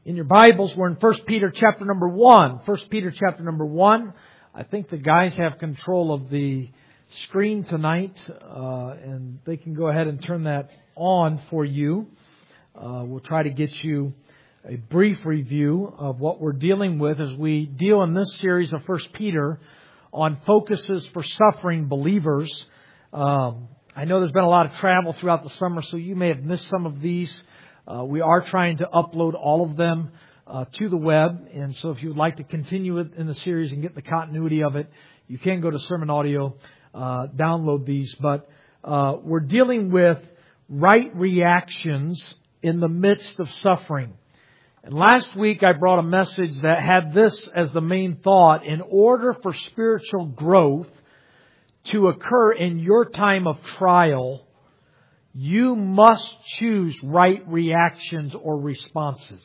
In your Bibles, we're in 1 Peter chapter number 1. 1 Peter chapter number 1. I think the guys have control of the screen tonight, and they can go ahead and turn that on for you. We'll try to get you a brief review of what we're dealing with as we deal in this series of 1 Peter on focuses for suffering believers. I know there's been a lot of travel throughout the summer, so you may have missed some of these. We are trying to upload all of them to the web, and so if you would like to continue it in the series and get the continuity of it, you can go to Sermon Audio, download these. But we're dealing with right reactions in the midst of suffering. And last week I brought a message that had this as the main thought: in order for spiritual growth to occur in your time of trial, you must choose right reactions or responses.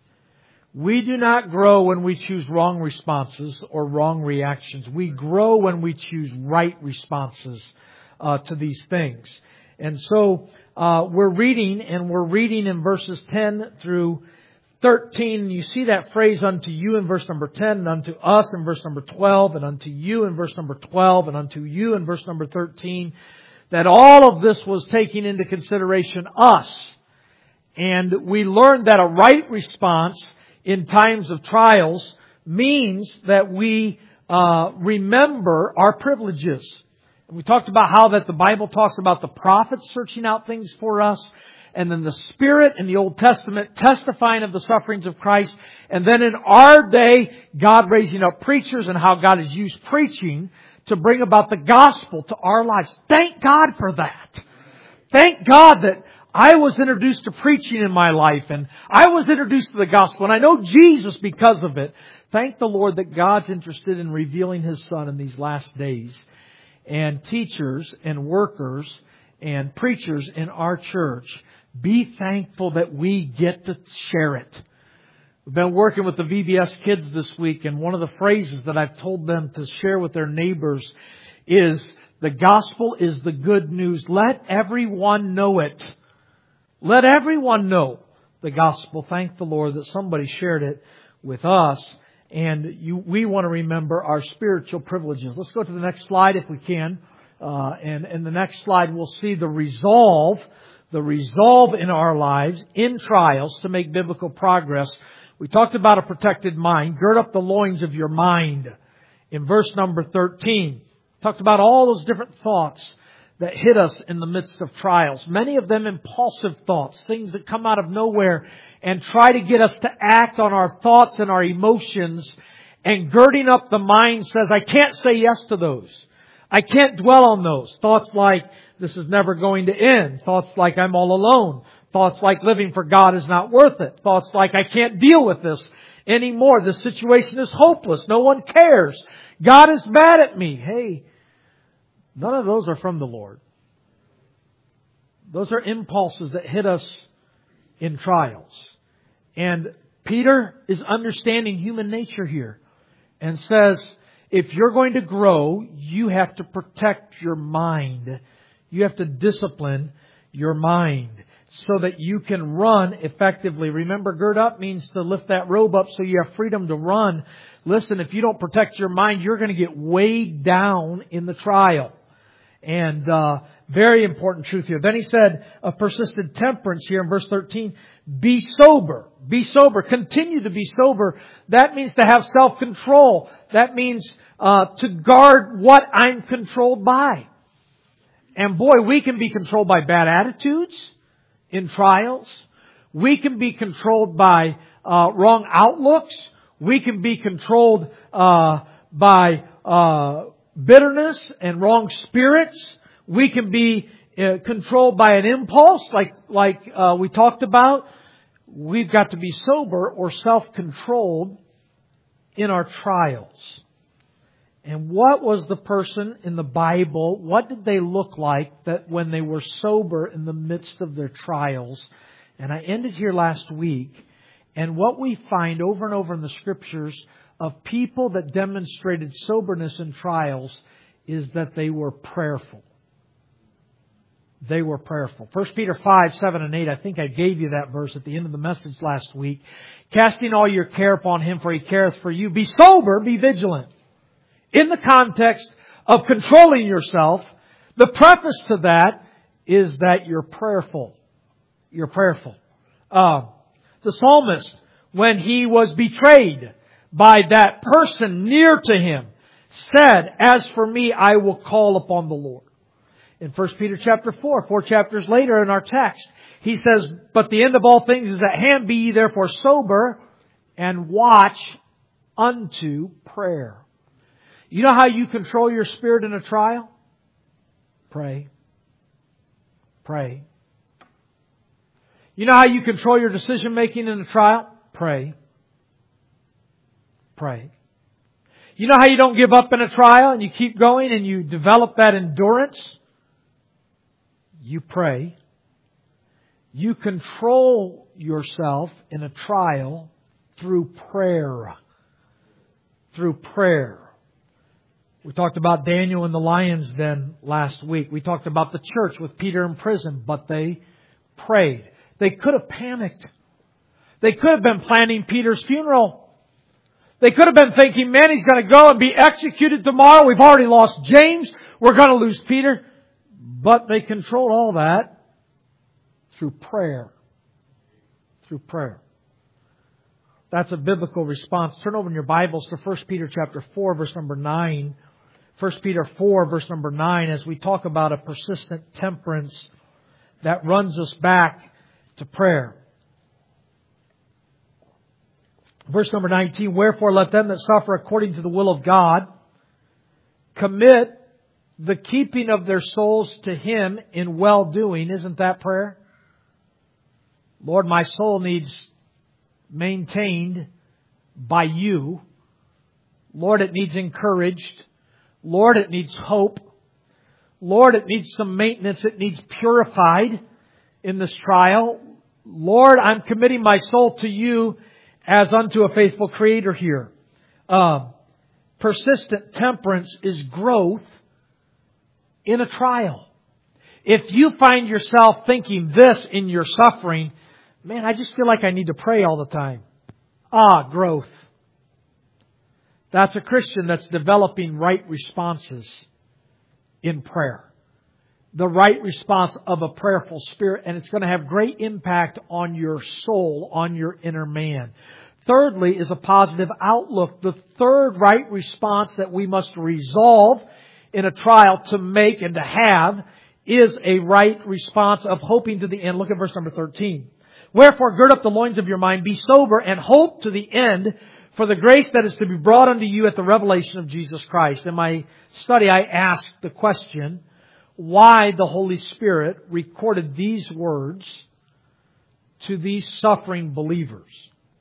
We do not grow when we choose wrong responses or wrong reactions. We grow when we choose right responses to these things. And so we're reading in verses 10 through 13. You see that phrase, unto you, in verse number 10, and unto us in verse number 12, and unto you in verse number 12, and unto you in verse number 13. That all of this was taking into consideration us. And we learned that a right response in times of trials means that we remember our privileges. And we talked about how that the Bible talks about the prophets searching out things for us, and then the Spirit in the Old Testament testifying of the sufferings of Christ, and then in our day, God raising up preachers and how God has used preaching to bring about the gospel to our lives. Thank God for that. Thank God that I was introduced to preaching in my life, and I was introduced to the gospel, and I know Jesus because of it. Thank the Lord that God's interested in revealing His Son in these last days. And teachers and workers and preachers in our church, be thankful that we get to share it. We've been working with the VBS kids this week, and one of the phrases that I've told them to share with their neighbors is, the gospel is the good news. Let everyone know it. Let everyone know the gospel. Thank the Lord that somebody shared it with us. And we want to remember our spiritual privileges. Let's go to the next slide if we can. And in the next slide we'll see the resolve in our lives in trials to make biblical progress. We talked about a protected mind. Gird up the loins of your mind. In verse number 13, talked about all those different thoughts that hit us in the midst of trials. Many of them impulsive thoughts, things that come out of nowhere and try to get us to act on our thoughts and our emotions. And girding up the mind says, I can't say yes to those. I can't dwell on those. Thoughts like, this is never going to end. Thoughts like, I'm all alone. Thoughts like, living for God is not worth it. Thoughts like, I can't deal with this anymore. This situation is hopeless. No one cares. God is mad at me. Hey, none of those are from the Lord. Those are impulses that hit us in trials. And Peter is understanding human nature here and says, if you're going to grow, you have to protect your mind. You have to discipline your mind so that you can run effectively. Remember, gird up means to lift that robe up so you have freedom to run. Listen, if you don't protect your mind, you're going to get weighed down in the trial. And very important truth here. Then he said, a persistent temperance here in verse 13. Be sober. Be sober. Continue to be sober. That means to have self-control. That means to guard what I'm controlled by. And boy, we can be controlled by bad attitudes in trials. We can be controlled by wrong outlooks. We can be controlled by bitterness and wrong spirits. We can be controlled by an impulse like we talked about. We've got to be sober or self-controlled in our trials. And what was the person in the Bible? What did they look like that when they were sober in the midst of their trials? And I ended here last week. And what we find over and over in the Scriptures of people that demonstrated soberness in trials is that they were prayerful. They were prayerful. 1 Peter 5, 7 and 8, I think I gave you that verse at the end of the message last week. Casting all your care upon Him, for He careth for you. Be sober, be vigilant. In the context of controlling yourself, the preface to that is that you're prayerful. You're prayerful. The psalmist, when he was betrayed by that person near to him, said, "As for me, I will call upon the Lord." In 1 Peter chapter 4 chapters later in our text, he says, "But the end of all things is at hand. Be ye therefore sober and watch unto prayer." You know how you control your spirit in a trial? Pray. Pray. You know how you control your decision making in a trial? Pray. Pray. You know how you don't give up in a trial and you keep going and you develop that endurance? You pray. You control yourself in a trial through prayer. Through prayer. We talked about Daniel in the lion's den last week. We talked about the church with Peter in prison, but they prayed. They could have panicked. They could have been planning Peter's funeral. They could have been thinking, man, he's going to go and be executed tomorrow. We've already lost James. We're going to lose Peter. But they controlled all that through prayer. Through prayer. That's a biblical response. Turn over in your Bibles to 1 Peter chapter 4, verse number 9. 1 Peter 4, verse number 9, as we talk about a persistent temperance that runs us back to prayer. Verse number 19, "Wherefore let them that suffer according to the will of God commit the keeping of their souls to Him in well-doing." Isn't that prayer? Lord, my soul needs maintained by You. Lord, it needs encouraged. Lord, it needs hope. Lord, it needs some maintenance. It needs purified in this trial. Lord, I'm committing my soul to You as unto a faithful Creator here. Persistent temperance is growth in a trial. If you find yourself thinking this in your suffering, man, I just feel like I need to pray all the time. Growth. That's a Christian that's developing right responses in prayer. The right response of a prayerful spirit, and it's going to have great impact on your soul, on your inner man. Thirdly is a positive outlook. The third right response that we must resolve in a trial to make and to have is a right response of hoping to the end. Look at verse number 13. "Wherefore gird up the loins of your mind, be sober, and hope to the end for the grace that is to be brought unto you at the revelation of Jesus Christ." In my study, I asked the question, why the Holy Spirit recorded these words to these suffering believers.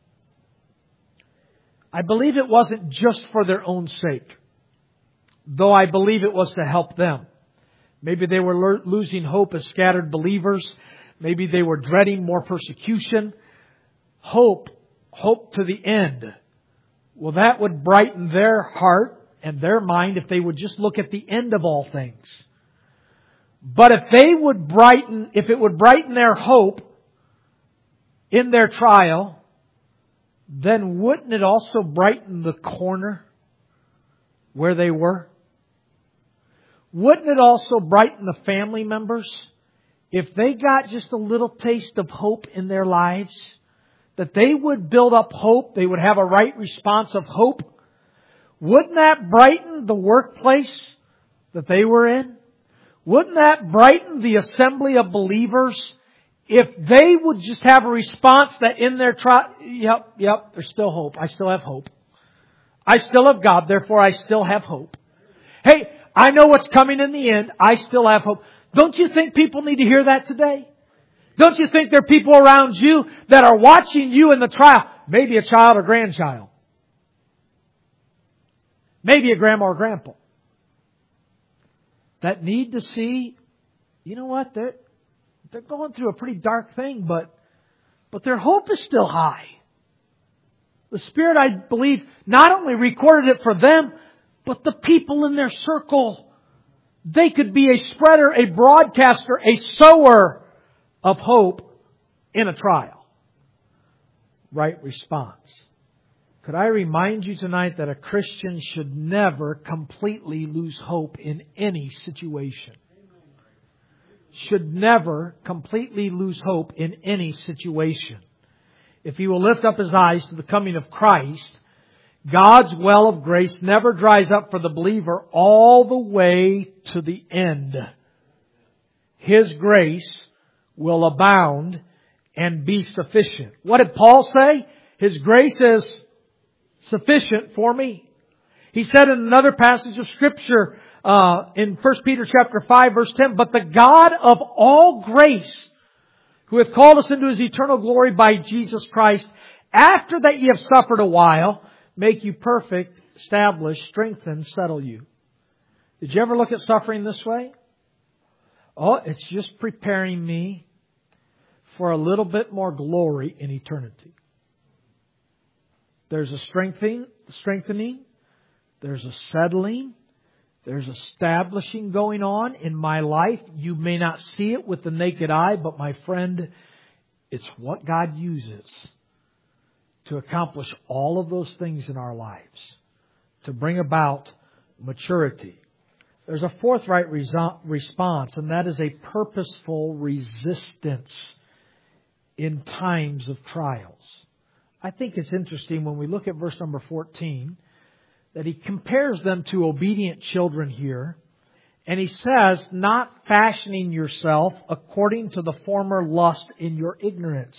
I believe it wasn't just for their own sake, though I believe it was to help them. Maybe they were losing hope as scattered believers. Maybe they were dreading more persecution. Hope to the end. Well, that would brighten their heart and their mind if they would just look at the end of all things. But if it would brighten their hope in their trial, then wouldn't it also brighten the corner where they were? Wouldn't it also brighten the family members if they got just a little taste of hope in their lives? That they would build up hope, they would have a right response of hope. Wouldn't that brighten the workplace that they were in? Wouldn't that brighten the assembly of believers if they would just have a response that in their trial, yep, there's still hope. I still have hope. I still have God, therefore I still have hope. Hey, I know what's coming in the end. I still have hope. Don't you think people need to hear that today? Don't you think there are people around you that are watching you in the trial? Maybe a child or grandchild. Maybe a grandma or grandpa. That need to see, you know what, they're going through a pretty dark thing, but their hope is still high. The Spirit, I believe, not only recorded it for them, but the people in their circle. They could be a spreader, a broadcaster, a sower of hope in a trial. Right response. Could I remind you tonight that a Christian should never completely lose hope in any situation? Should never completely lose hope in any situation. If he will lift up his eyes to the coming of Christ, God's well of grace never dries up for the believer all the way to the end. His grace will abound and be sufficient. What did Paul say? His grace is sufficient for me. He said in another passage of Scripture in 1 Peter chapter 5 verse 10, but the God of all grace, who hath called us into His eternal glory by Jesus Christ, after that ye have suffered a while, make you perfect, establish, strengthen, settle you. Did you ever look at suffering this way? Oh, it's just preparing me for a little bit more glory in eternity. There's a strengthening. There's a settling. There's establishing going on in my life. You may not see it with the naked eye, but my friend, it's what God uses to accomplish all of those things in our lives, to bring about maturity. There's a fourth right response, and that is a purposeful resistance in times of trials. I think it's interesting when we look at verse number 14 that he compares them to obedient children here. And he says, not fashioning yourself according to the former lust in your ignorance.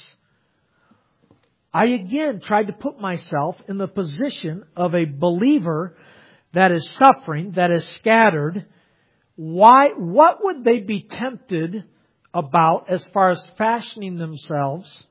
I again tried to put myself in the position of a believer that is suffering, that is scattered. What would they be tempted about as far as fashioning themselves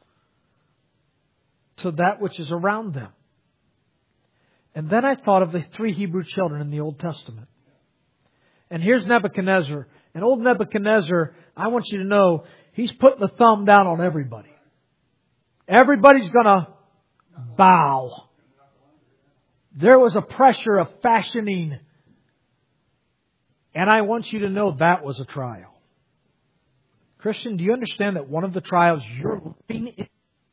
to that which is around them? And then I thought of the 3 Hebrew children in the Old Testament. And here's Nebuchadnezzar. And old Nebuchadnezzar, I want you to know, he's putting the thumb down on everybody. Everybody's going to bow. There was a pressure of fashioning. And I want you to know that was a trial. Christian, do you understand that one of the trials you're living in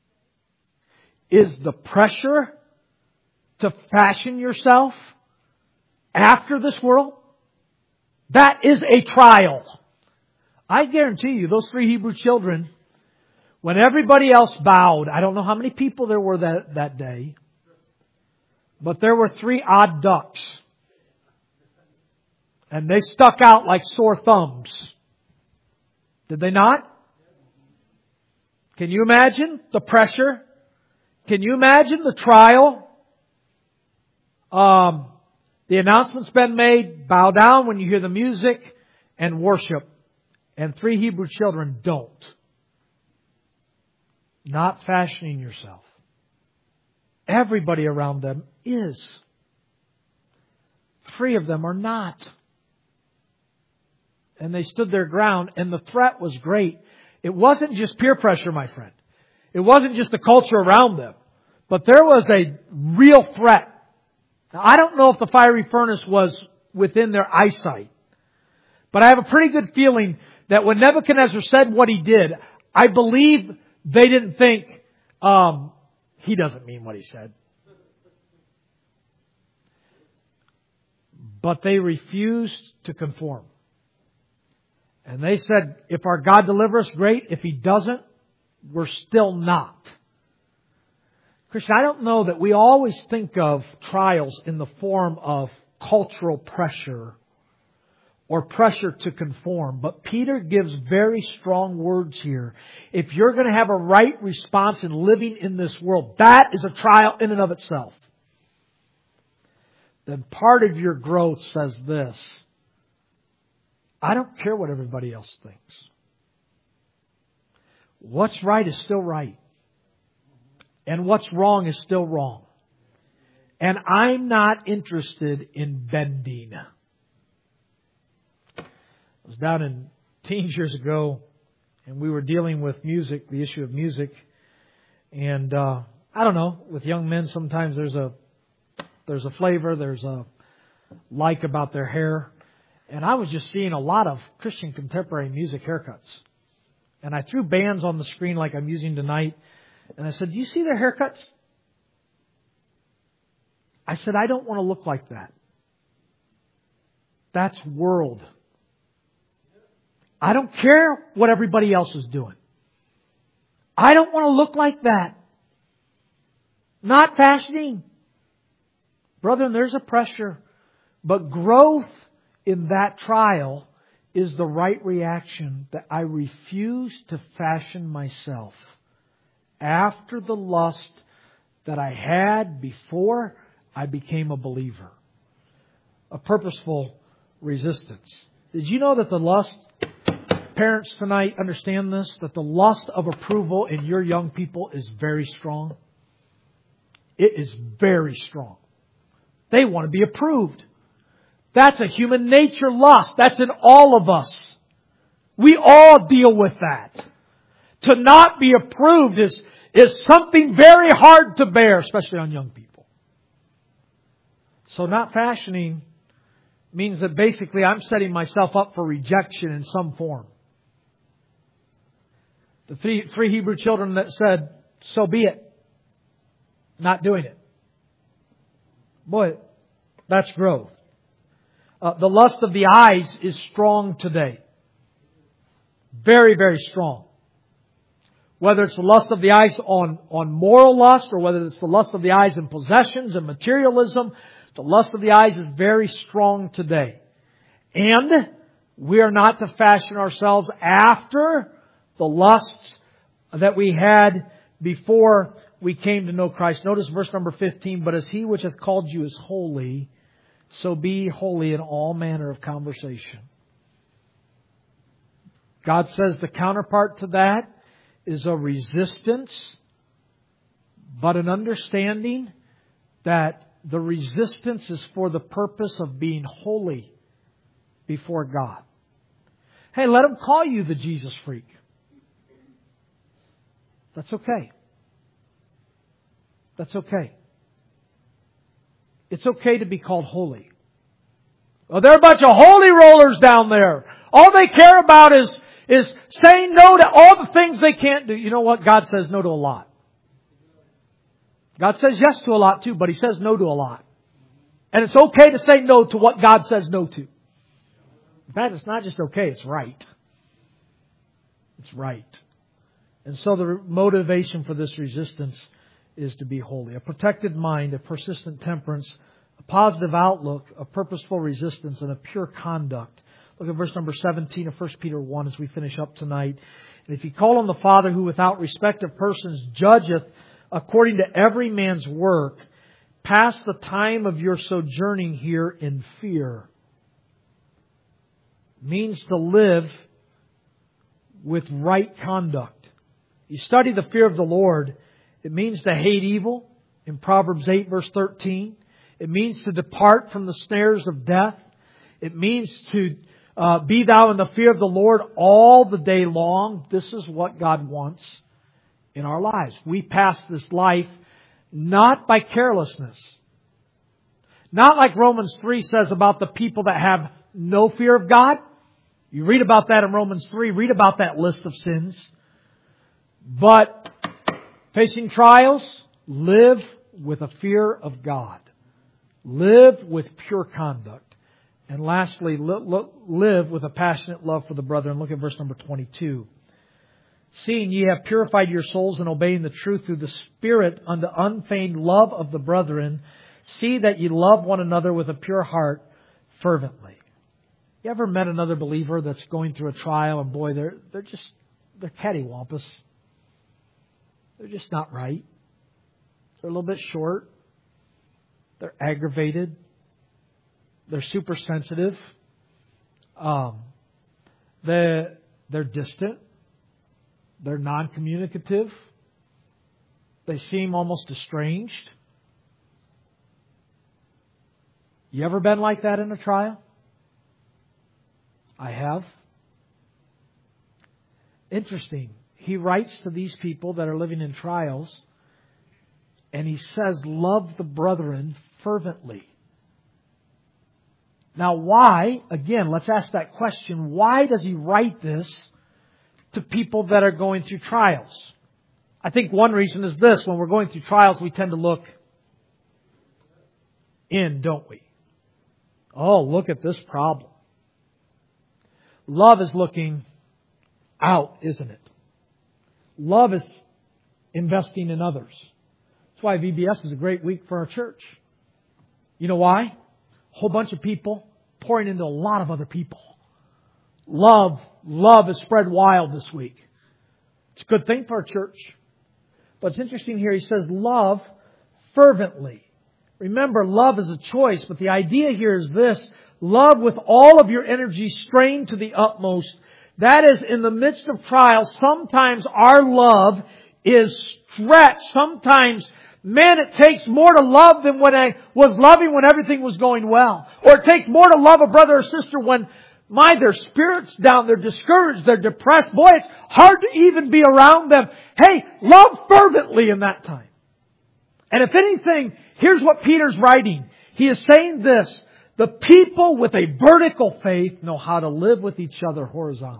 is the pressure to fashion yourself after this world? That is a trial. I guarantee you, those 3 Hebrew children, when everybody else bowed, I don't know how many people there were that day, but there were 3 odd ducks. And they stuck out like sore thumbs. Did they not? Can you imagine the pressure? Can you imagine the trial? The announcement's been made, bow down when you hear the music, and worship. And 3 Hebrew children don't. Not fashioning yourself. Everybody around them is. 3 of them are not. And they stood their ground, and the threat was great. It wasn't just peer pressure, my friend. It wasn't just the culture around them. But there was a real threat. Now, I don't know if the fiery furnace was within their eyesight. But I have a pretty good feeling that when Nebuchadnezzar said what he did, I believe they didn't think, he doesn't mean what he said. But they refused to conform. And they said, if our God delivers us, great. If He doesn't, we're still not. Christian, I don't know that we always think of trials in the form of cultural pressure or pressure to conform. But Peter gives very strong words here. If you're going to have a right response in living in this world, that is a trial in and of itself. Then part of your growth says this: I don't care what everybody else thinks. What's right is still right. And what's wrong is still wrong. And I'm not interested in bending. I was down in teens years ago, and we were dealing with music, the issue of music. And I don't know, with young men sometimes there's a flavor, there's a like about their hair. And I was just seeing a lot of Christian contemporary music haircuts. And I threw bands on the screen like I'm using tonight. And I said, do you see their haircuts? I said, I don't want to look like that. That's world. I don't care what everybody else is doing. I don't want to look like that. Not fashioning. Brethren, there's a pressure. But growth in that trial is the right reaction, that I refuse to fashion myself after the lust that I had before I became a believer. A purposeful resistance. Did you know that the lust, parents tonight understand this, that the lust of approval in your young people is very strong? It is very strong. They want to be approved. That's a human nature lust. That's in all of us. We all deal with that. To not be approved is something very hard to bear, especially on young people. So not fashioning means that basically I'm setting myself up for rejection in some form. The three Hebrew children that said, so be it. Not doing it. Boy, that's growth. The lust of the eyes is strong today. Very, very strong. Whether it's the lust of the eyes on moral lust, or whether it's the lust of the eyes in possessions and materialism, the lust of the eyes is very strong today. And we are not to fashion ourselves after the lusts that we had before we came to know Christ. Notice verse number 15, but as He which hath called you is holy, so be holy in all manner of conversation. God says the counterpart to that is a resistance, but an understanding that the resistance is for the purpose of being holy before God. Hey, let them call you the Jesus freak. That's okay. That's okay. It's okay to be called holy. Well, there are a bunch of holy rollers down there. All they care about is saying no to all the things they can't do. You know what? God says no to a lot. God says yes to a lot too, but He says no to a lot. And it's okay to say no to what God says no to. In fact, it's not just okay, it's right. It's right. And so the motivation for this resistance is to be holy. A protected mind, a persistent temperance, a positive outlook, a purposeful resistance, and a pure conduct. Look at verse number 17 of 1 Peter 1 as we finish up tonight. And if you call on the Father who without respect of persons judgeth according to every man's work, pass the time of your sojourning here in fear. It means to live with right conduct. You study the fear of the Lord. It means to hate evil in Proverbs 8 verse 13. It means to depart from the snares of death. It means to be thou in the fear of the Lord all the day long. This is what God wants in our lives. We pass this life not by carelessness. Not like Romans 3 says about the people that have no fear of God. You read about that in Romans 3. Read about that list of sins. But facing trials, live with a fear of God. Live with pure conduct. And lastly, live with a passionate love for the brethren. Look at verse number 22. Seeing ye have purified your souls in obeying the truth through the Spirit unto unfeigned love of the brethren, see that ye love one another with a pure heart fervently. You ever met another believer that's going through a trial and boy, they're cattywampus. They're just not right. They're a little bit short. They're aggravated. They're super sensitive. They're distant. They're non-communicative. They seem almost estranged. You ever been like that in a trial? I have. Interesting. He writes to these people that are living in trials, and he says, love the brethren fervently. Now why, again, let's ask that question, why does he write this to people that are going through trials? I think one reason is this: when we're going through trials, we tend to look in, don't we? Oh, look at this problem. Love is looking out, isn't it? Love is investing in others. That's why VBS is a great week for our church. You know why? A whole bunch of people pouring into a lot of other people. Love is spread wild this week. It's a good thing for our church. But it's interesting here, he says, love fervently. Remember, love is a choice, but the idea here is this: love with all of your energy strained to the utmost. That is, in the midst of trials, sometimes our love is stretched. Sometimes, man, it takes more to love than when I was loving when everything was going well. Or it takes more to love a brother or sister when, their spirit's down, they're discouraged, they're depressed. Boy, it's hard to even be around them. Hey, love fervently in that time. And if anything, here's what Peter's writing. He is saying this: the people with a vertical faith know how to live with each other horizontally.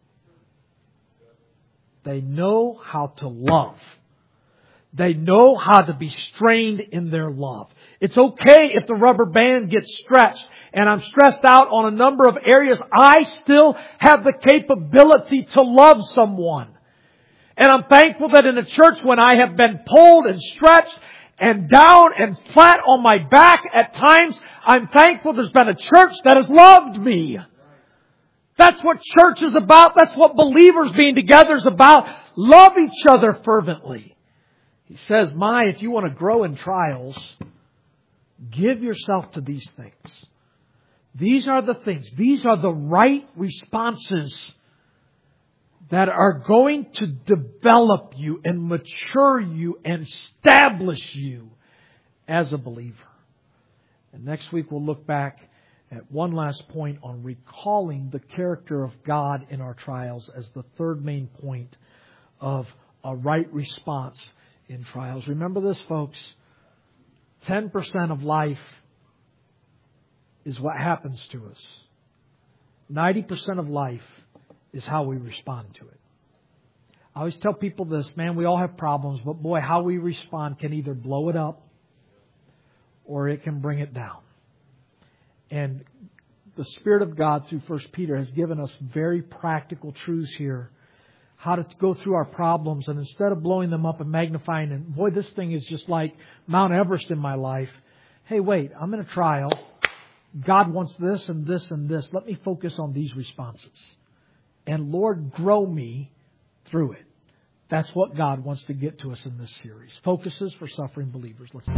They know how to love. They know how to be strained in their love. It's okay if the rubber band gets stretched and I'm stressed out on a number of areas. I still have the capability to love someone. And I'm thankful that in a church when I have been pulled and stretched and down and flat on my back at times, I'm thankful there's been a church that has loved me. That's what church is about. That's what believers being together is about. Love each other fervently. He says, if you want to grow in trials, give yourself to these things. These are the things. These are the right responses that are going to develop you and mature you and establish you as a believer. And next week we'll look back at one last point on recalling the character of God in our trials as the third main point of a right response in trials. Remember this, folks. 10% of life is what happens to us. 90% of life is how we respond to it. I always tell people this, we all have problems, but boy, how we respond can either blow it up or it can bring it down. And the Spirit of God through 1 Peter has given us very practical truths here. How to go through our problems, and instead of blowing them up and magnifying, and boy, this thing is just like Mount Everest in my life. Hey, wait, I'm in a trial. God wants this and this and this. Let me focus on these responses. And Lord, grow me through it. That's what God wants to get to us in this series. Focuses for suffering believers. Let's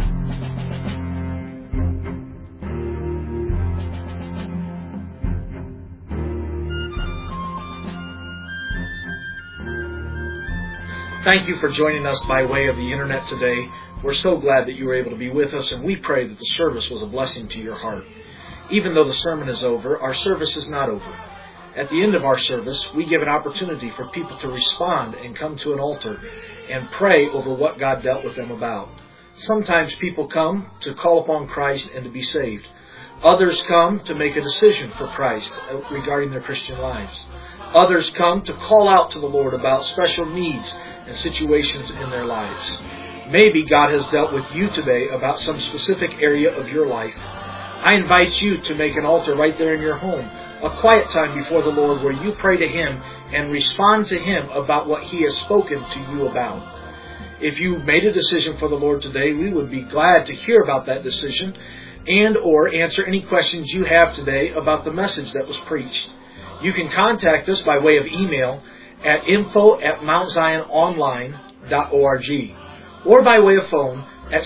Thank you for joining us by way of the Internet today. We're so glad that you were able to be with us, and we pray that the service was a blessing to your heart. Even though the sermon is over, our service is not over. At the end of our service, we give an opportunity for people to respond and come to an altar and pray over what God dealt with them about. Sometimes people come to call upon Christ and to be saved. Others come to make a decision for Christ regarding their Christian lives. Others come to call out to the Lord about special needs and situations in their lives. Maybe God has dealt with you today about some specific area of your life. I invite you to make an altar right there in your home, a quiet time before the Lord where you pray to Him and respond to Him about what He has spoken to you about. If you made a decision for the Lord today, we would be glad to hear about that decision and or answer any questions you have today about the message that was preached. You can contact us by way of email at info@mountziononline.org or by way of phone at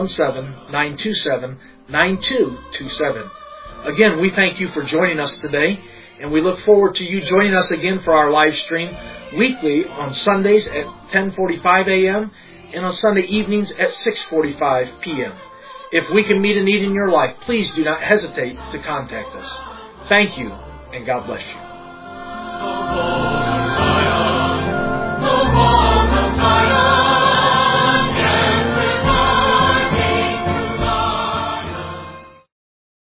717-927-9227. Again, we thank you for joining us today, and we look forward to you joining us again for our live stream weekly on Sundays at 10:45 a.m. and on Sunday evenings at 6:45 p.m. If we can meet a need in your life, please do not hesitate to contact us. Thank you, and God bless you.